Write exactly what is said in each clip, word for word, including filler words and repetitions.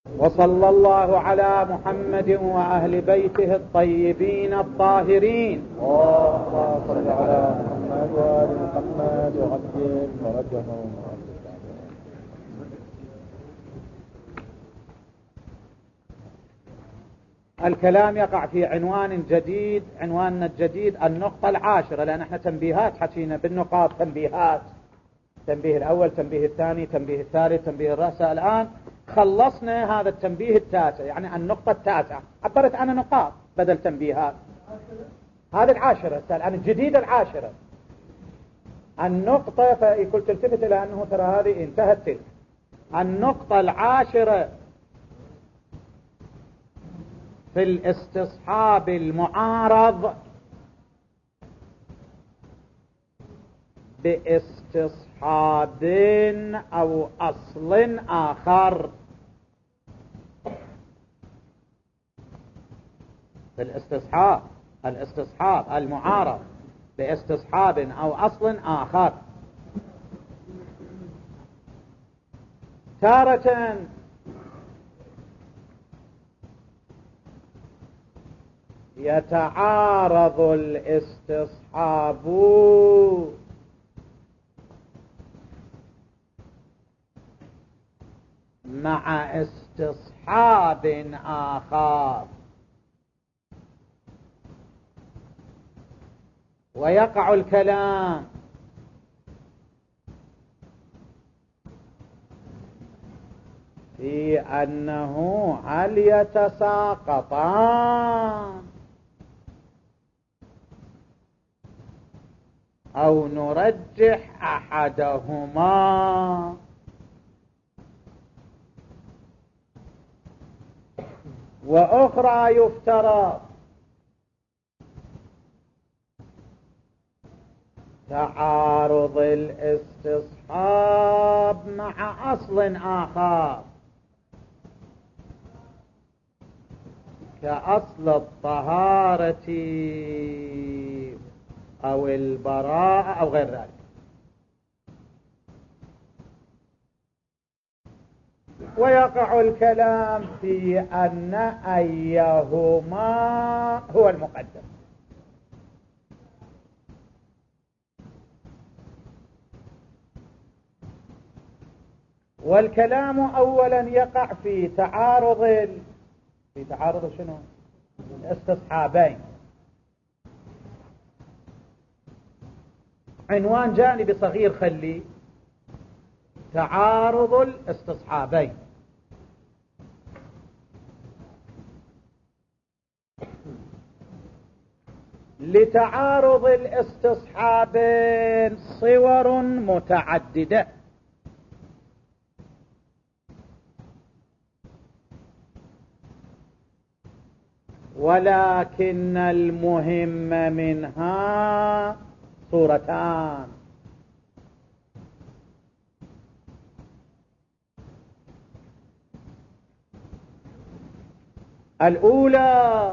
وصلى الله على محمد وأهل بيته الطيبين الطاهرين. اللهم صل على محمد وآل محمد وعجل فرجهم. الكلام يقع في عنوان جديد، عنواننا الجديد النقطة العاشرة، لأن احنا تنبيهات حكينا بالنقاط، تنبيهات، تنبيه الأول، تنبيه الثاني، تنبيه الثالث، تنبيه الرأسة. الآن خلصنا هذا التنبيه التاسع، يعني النقطة التاسعة، عبرت عن نقاط بدل تنبيهات. هذه العاشرة الآن الجديدة العاشرة النقطة، فيقول تلتفت إلى أنه ترى هذه انتهت تلك النقطة العاشرة في الاستصحاب المعارض باستصحاب أو أصل آخر. في الاستصحاب الاستصحاب المعارض باستصحاب أو أصل آخر. تارة يتعارض الاستصحاب مع استصحاب آخر، ويقع الكلام في أنه هل يتساقطان أو نرجح أحدهما، وأخرى يفترض تعارض الاستصحاب مع أصل آخر كأصل الطهارة أو البراءة أو غير ذلك. ويقع الكلام في أن أيهما هو المقدم. والكلام أولا يقع في تعارض ال... في تعارض شنو؟ استصحابين. عنوان جانبي صغير خلي تعارض الاستصحابين. لتعارض الاستصحابين صور متعددة، ولكن المهم منها صورتان. الأولى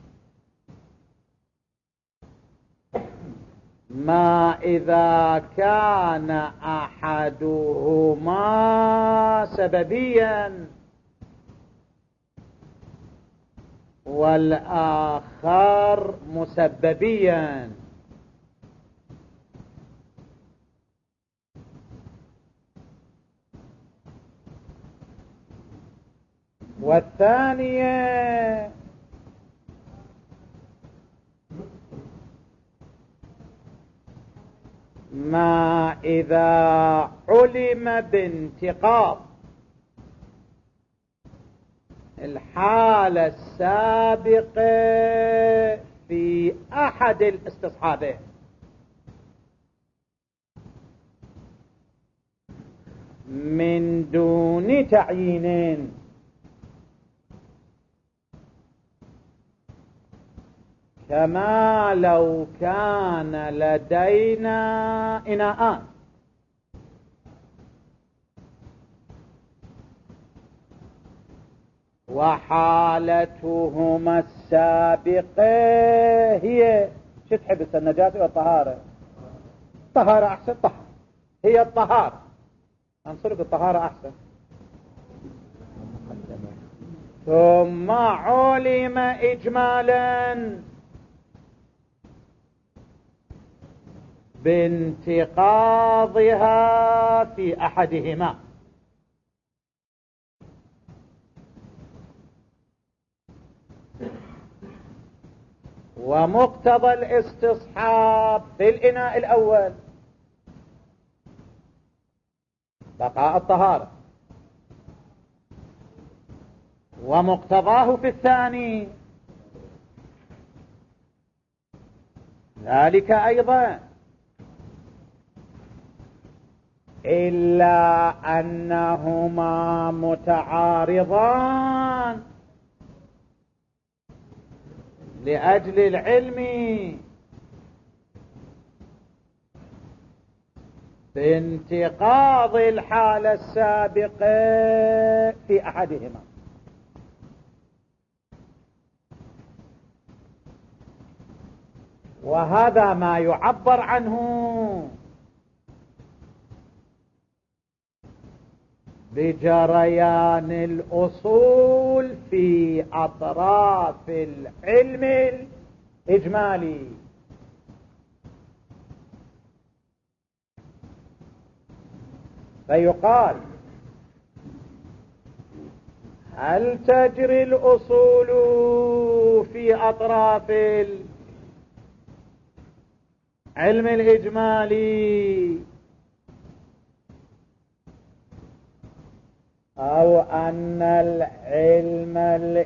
ما إذا كان أحدهما سببيا والآخر مسببيا، والثانية ما إذا علم بانتقاض الحالة السابقة في أحد الاستصحابين من دون تعيين، كما لو كان لدينا إناءان وحالتهما السابقة هي شو تحب، النجاسة والطهارة؟ الطهارة أحسن. طهارة هي الطهارة، أنصرك الطهارة أحسن. ثم علم إجمالا بانتقاضها في أحدهما، ومقتضى الاستصحاب في الإناء الأول بقاء الطهارة، ومقتضاه في الثاني ذلك أيضا، إلا أنهما متعارضان لأجل العلم بانتقاض الحالة السابقة في أحدهما. وهذا ما يعبر عنه بجريان الأصول في أطراف العلم الإجمالي. فيقال هل تجري الأصول في أطراف العلم الإجمالي، أو أن العلم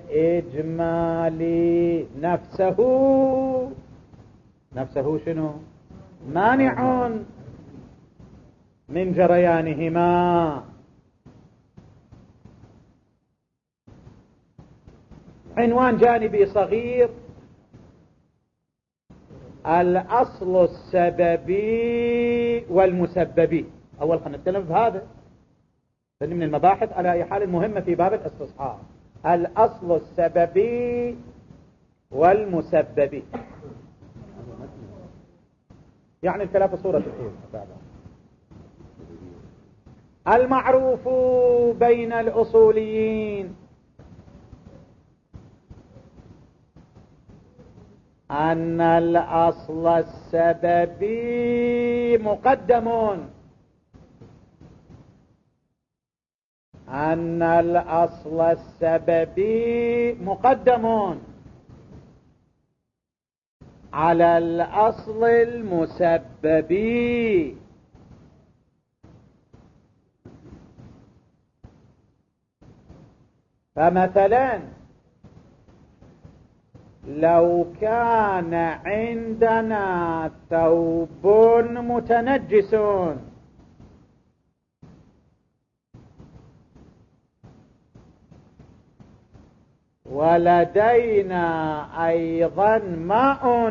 الإجمالي نفسه نفسه شنو مانع من جريانهما. عنوان جانبي صغير: الأصل السببي والمسببي. أول خلينا نتكلم بهذا من المباحث على أي حال مهمة في باب الاستصحاب. الأصل السببي والمسببي، يعني الكلام في صورة الأولى. المعروف بين الأصوليين أن الأصل السببي مقدم أن الأصل السببي مقدم على الأصل المسببي. فمثلا لو كان عندنا ثوب متنجس ولدينا أيضا ماء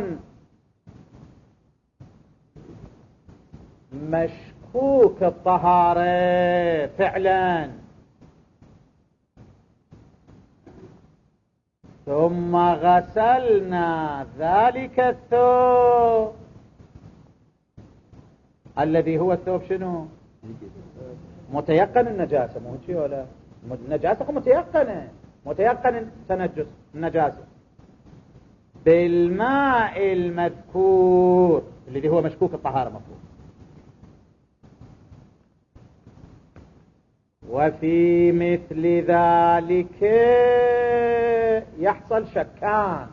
مشكوك الطهارة فعلا، ثم غسلنا ذلك الثوب الذي هو الثوب شنو متيقن النجاسة، مو شيء ولا النجاسة متيقنة متيقن تنجس النجاسة بالماء المذكور الذي هو مشكوك الطهارة مفروض. وفي مثل ذلك يحصل شكان: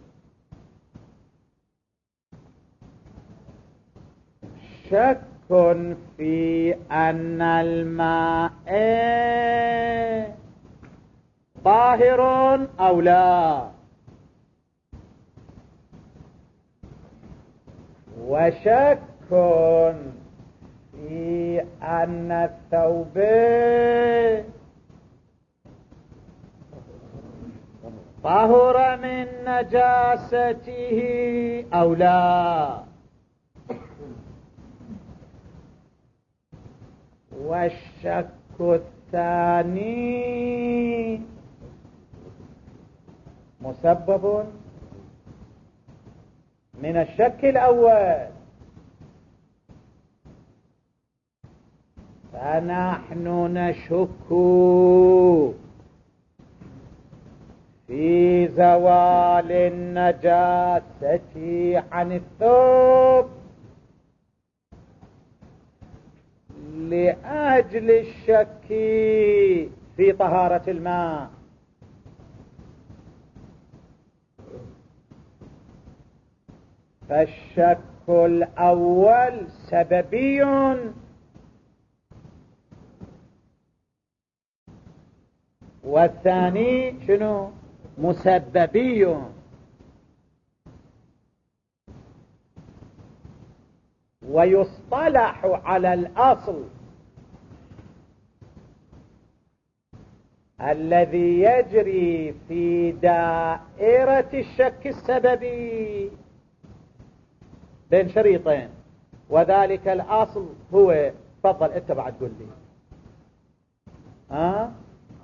شك في أن الماء طاهر أو لا، وشك في أن الثوب طهر من نجاسته أو لا، والشك الثاني مسبب من الشك الأول. فنحن نشك في زوال النجاسة عن الثوب لأجل الشك في طهارة الماء. فالشك الأول سببي والثاني شنو؟ مسببي. ويصطلح على الأصل الذي يجري في دائرة الشك السببي بين شريطين، وذلك الأصل هو، تفضل انت بعد قل لي. ها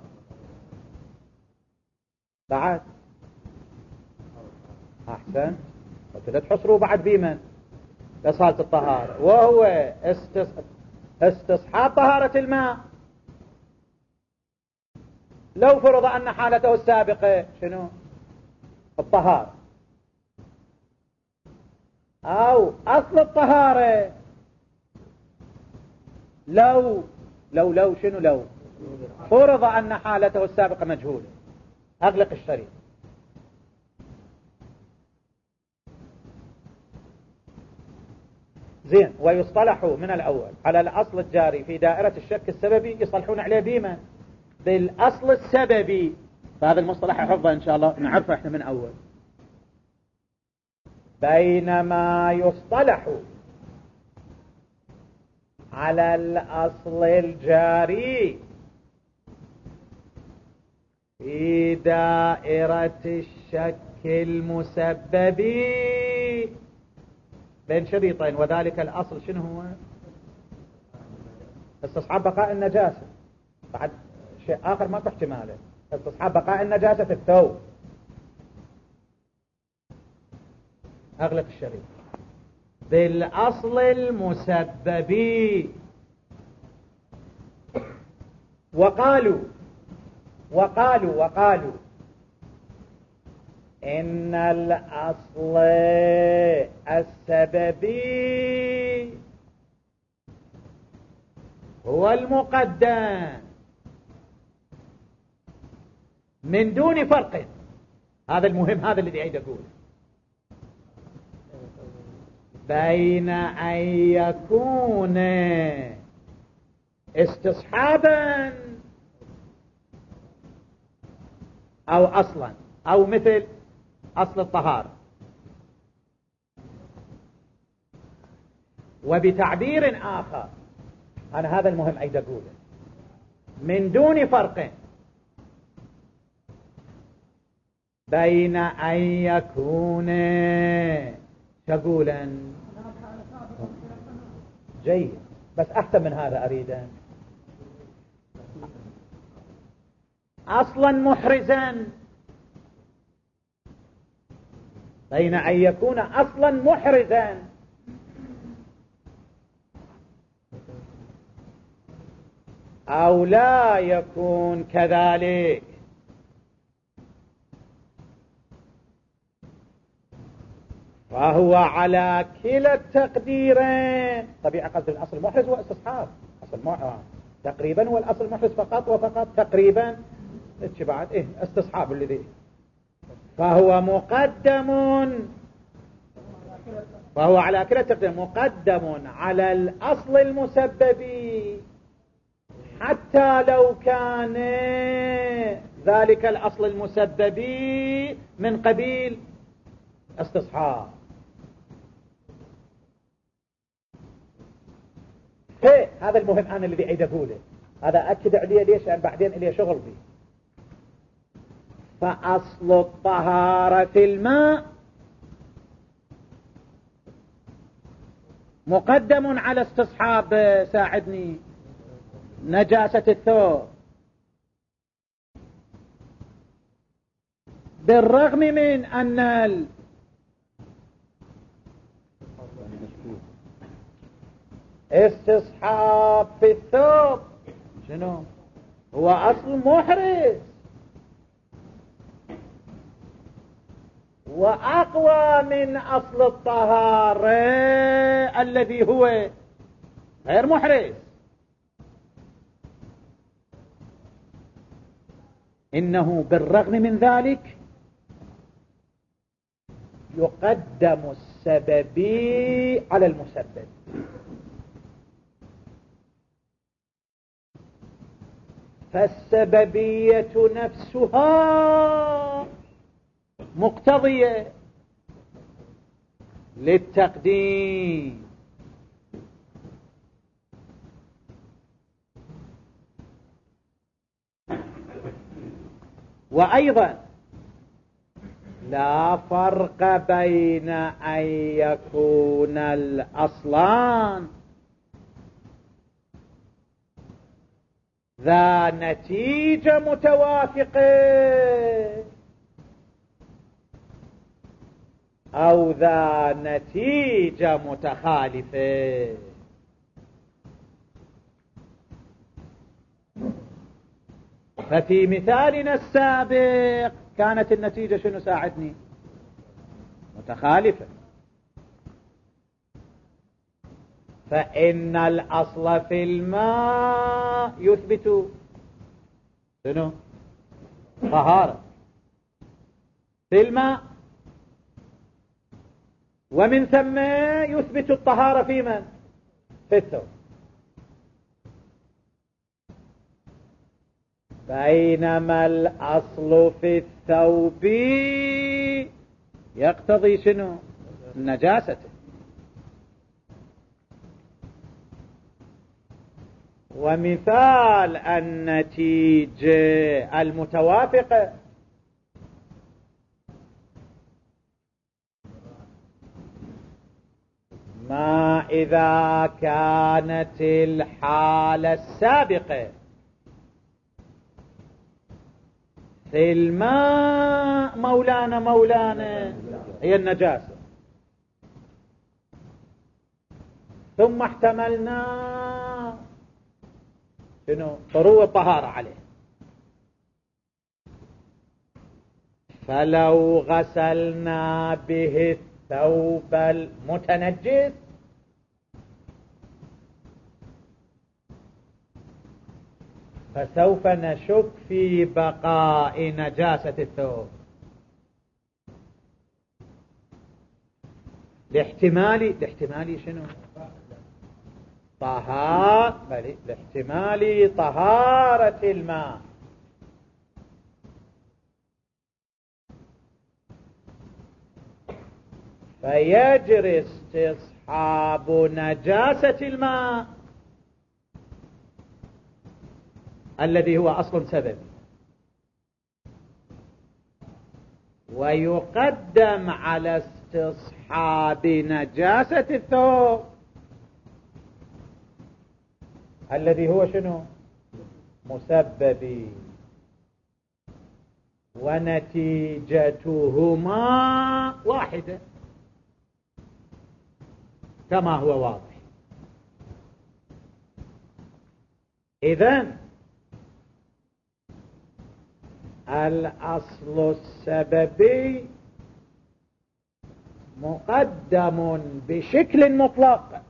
بعد احسن، وكذا تحصروا بعد بيمن لصالة الطهارة، وهو استصحاب طهارة الماء. لو فرض أن حالته السابقة شنو؟ الطهارة، أو أصل الطهارة، لو لو لو شنو لو فرض أن حالته السابقة مجهولة، أغلق الشريط. زين. ويصطلح من الأول على الأصل الجاري في دائرة الشك السببي، يصلحون عليه بيما بالأصل السببي. فهذا المصطلح حفظه إن شاء الله نعرفه إحنا من أول. بينما يصطلح على الأصل الجاري في دائرة الشك المسببي بين شريطين، وذلك الأصل شنو هو؟ استصحاب بقاء النجاسة. بعد شيء آخر ما احتماله، استصحاب بقاء النجاسة في الثوب. أغلق الشريط. بالأصل المسببي. وقالوا وقالوا وقالوا إن الأصل السببي هو المقدم من دون فرق. هذا المهم، هذا الذي أريد أقوله، بين أن يكون استصحابا أو أصلا، أو مثل أصل الطهارة. وبتعبير آخر، أنا هذا المهم أيضا أقوله، من دون فرق بين أن يكون شغولا. جيد، بس أحسن من هذا أريد أصلا محرزا. بين أن يكون أصلا محرزا أو لا يكون كذلك. فهو على كلا التقديرين. طبيعة قصد الأصل المحرز هو استصحاب أصل محرز تقريبا، هو الأصل المحرز فقط وفقط تقريبا. اتش بعد ايه استصحاب الذي، فهو مقدم، فهو على كلا التقدير مقدم على الأصل المسببي، حتى لو كان ذلك الأصل المسببي من قبيل استصحاب. هي هذا المهم أنا الذي أريد أقوله، هذا أكد عليه ليش؟ لأن بعدين إليه شغل به. فأصل الطهارة الماء مقدم على استصحاب، ساعدني، نجاسة الثوب، بالرغم من أن الاستصحاب في الثوب شنو هو أصل محرز، وأقوى من أصل الطهارة الذي هو غير محرز. إنه بالرغم من ذلك يقدم السببي على المسبب. فالسببية نفسها مقتضية للتقديم. وأيضا لا فرق بين أن يكون الأصلان ذا نتيجة متوافقة أو ذا نتيجة متخالفة. ففي مثالنا السابق كانت النتيجة شنو ساعدني؟ متخالفة. فإن الأصل في الماء يثبت شنو؟ طهارة في الماء، ومن ثم يثبت الطهارة في من؟ في الثوب. بينما الأصل في الثوب يقتضي شنو؟ النجاسة. ومثال النتيجة المتوافقة ما إذا كانت الحالة السابقة في الماء مولانا مولانا هي النجاسة، ثم احتملنا شنو؟ طرو الطهارة عليه. فلو غسلنا به الثوب المتنجس فسوف نشك في بقاء نجاسة الثوب لاحتمال لاحتمال شنو؟ طهارة بل لاحتمال طهارة الماء. فيجري استصحاب نجاسة الماء الذي هو أصل سبب، ويقدم على استصحاب نجاسة الثوب الذي هو شنو؟ مسببي. ونتيجتهما واحدة كما هو واضح. إذن الأصل السببي مقدم بشكل مطلق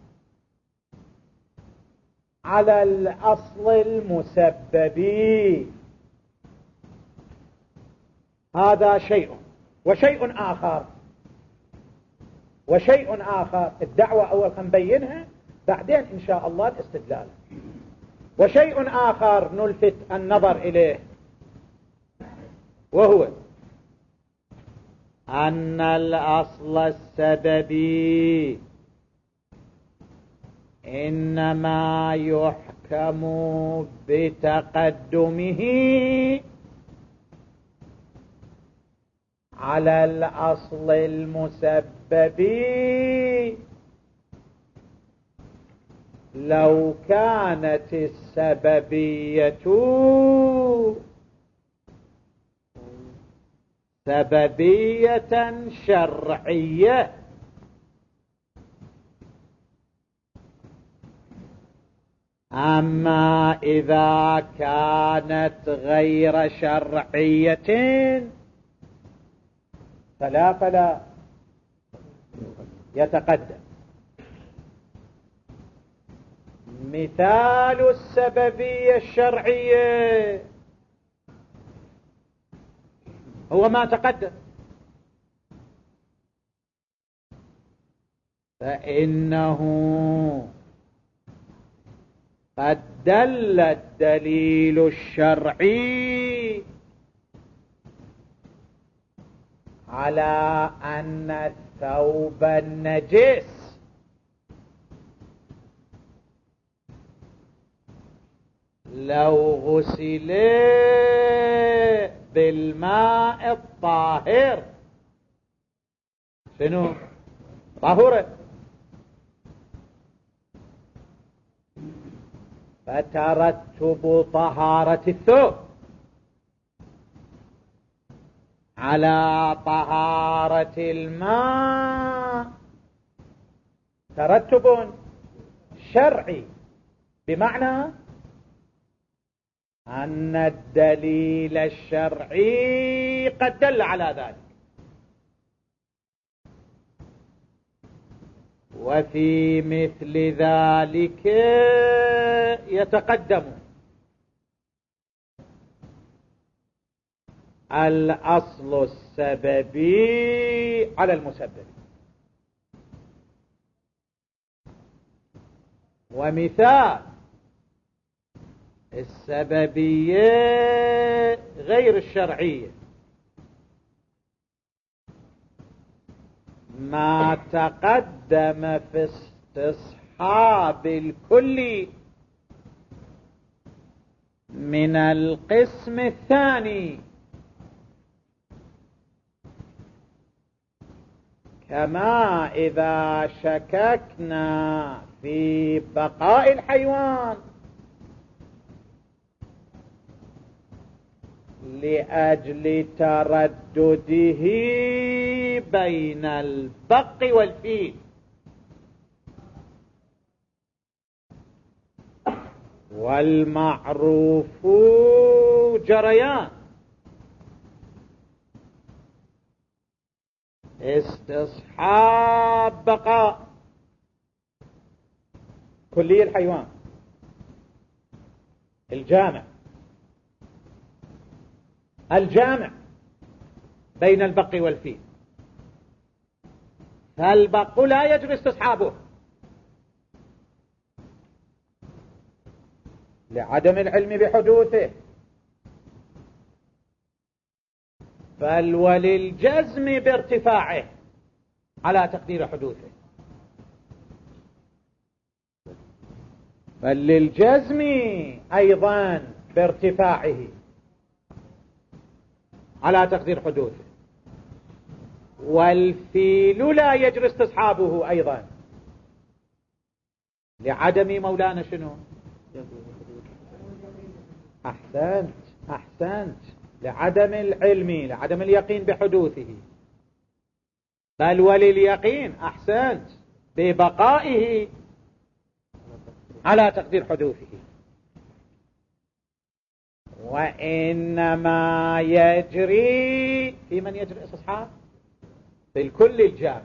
على الأصل المسببي. هذا شيء. وشيء آخر وشيء آخر الدعوة أول نبينها بعدين إن شاء الله الاستدلال. وشيء آخر نلفت النظر إليه، وهو أن الأصل السببي إنما يحكم بتقدمه على الأصل المسببي لو كانت السببية سببية شرعية. أما إذا كانت غير شرعية فلا فلا يتقدم. مثال السببية الشرعية هو ما تقدم، فإنه قد دل الدليل الشرعي على أن الثوب النجس لو غسل بالماء الطاهر شنو طهره، فترتب طهارة الثوب على طهارة الماء ترتب شرعي، بمعنى أن الدليل الشرعي قد دل على ذلك. وفي مثل ذلك يتقدم الأصل السببي على المسبب. ومثال السببية غير الشرعية ما تقدم في استصحاب الكل من القسم الثاني، كما إذا شككنا في بقاء الحيوان لأجل تردده بين البق والفيل، والمعروف جريان استصحاب بقاء كلي الحيوان الجامع الجامع بين البق والفيل، فالبق لا يجب استصحابه لعدم العلم بحدوثه، بل وللجزم بارتفاعه على تقدير حدوثه، بل للجزم أيضا بارتفاعه على تقدير حدوثه. والفيل لا يجري استصحابه أيضا لعدم مولانا شنو؟ أحسنت أحسنت لعدم العلم، لعدم اليقين بحدوثه، بل ولليقين أحسنت ببقائه على تقدير حدوثه. وإنما يجري في من يجري استصحاب في الكل الجامع،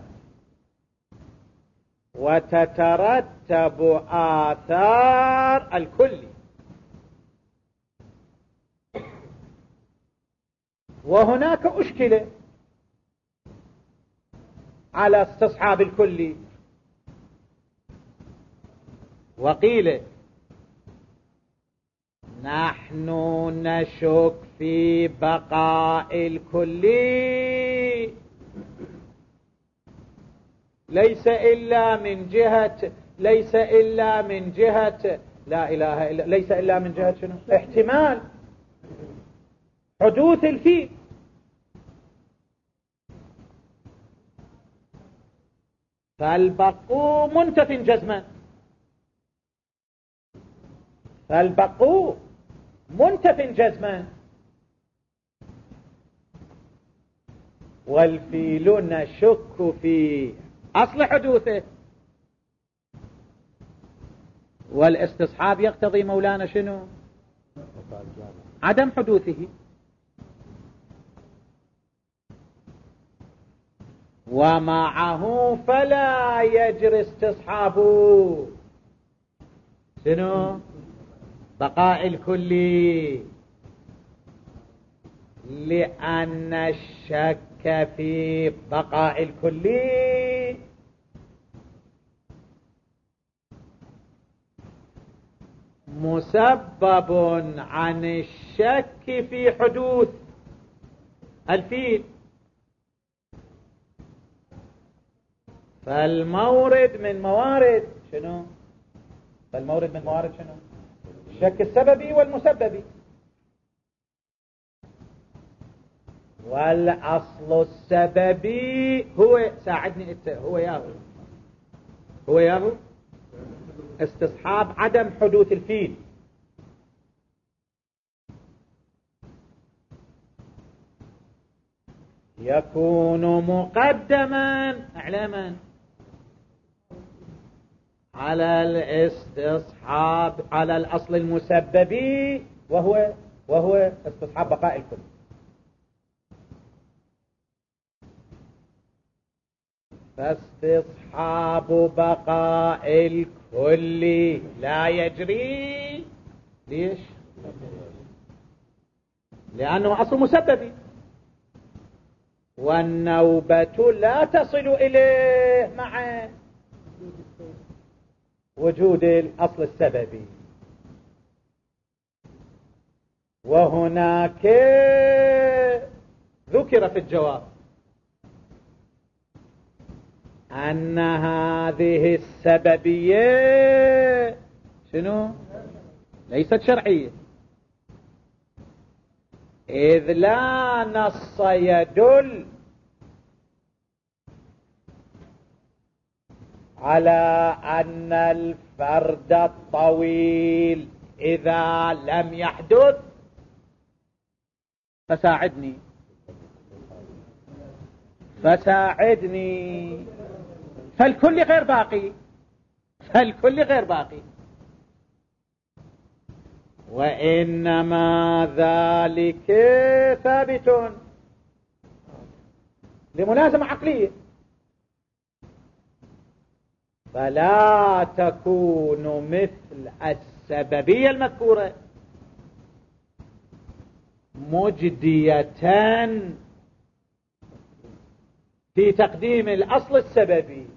وتترتب آثار الكل. وهناك أشكلة على استصحاب الكل، وقيل نحن نشك في بقاء الكل ليس إلا من جهة ليس إلا من جهة لا إله إلا ليس إلا من جهة شنو؟ احتمال حدوث الفيل، فالبقو منتف جزما، فالبقو منتف جزما، والفيل نشك في أصل حدوثه، والاستصحاب يقتضي مولانا شنو؟ عدم حدوثه. ومعه فلا يجري استصحابه شنو بقاء الكلي، لأن الشك في بقاء الكلي مسبب عن الشك في حدوث الفيل. فالمورد من موارد شنو فالمورد من موارد شنو الشك السببي والمسببي. والأصل السببي هو ساعدني انت هو ياهو هو ياهو استصحاب عدم حدوث الفيل. يكون مقدما اعلاما على الاستصحاب على الأصل المسببي وهو وهو استصحاب بقاء الكل. فاستصحاب بقاء الكل لا يجري. ليش؟ لأنه أصل مسببي، والنوبة لا تصل إليه مع وجود الأصل السببي. وهناك ذكر في الجواب أن هذه السببية شنو ليست شرعية، إذ لا نص يدل على أن الفرد الطويل إذا لم يحدث فساعدني فساعدني فالكل غير باقي فالكل غير باقي وإنما ذلك ثابت لملازمة عقلية، فلا تكون مثل السببية المذكورة مجدية في تقديم الأصل السببي.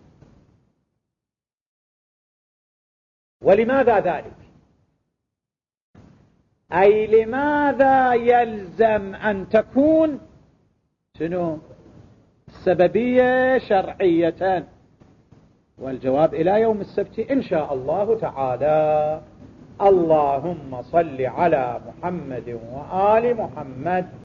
ولماذا ذلك؟ أي لماذا يلزم أن تكون شنو السببية شرعية؟ والجواب إلى يوم السبت إن شاء الله تعالى. اللهم صل على محمد وآل محمد.